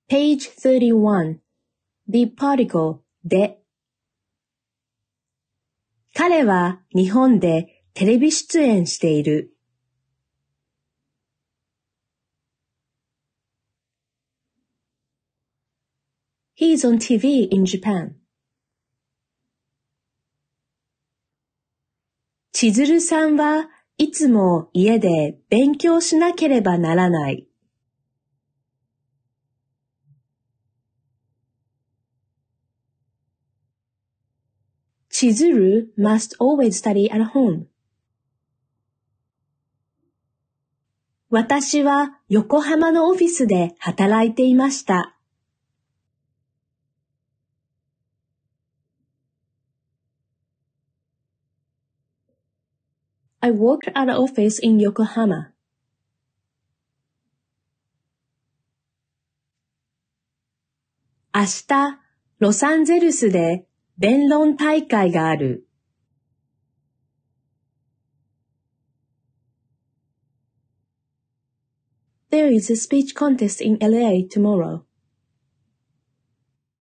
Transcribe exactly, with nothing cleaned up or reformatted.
Page thirty-one. The particle で。彼は日本でテレビ出演している。He is on T V in Japan. 千鶴さんはいつも家で勉強しなければならない。千鶴 must always study at home. 私は横浜のオフィスで働いていました。I worked at an office in Yokohama. 明日、ロサンゼルスで弁論大会がある。There is a speech contest in L A tomorrow.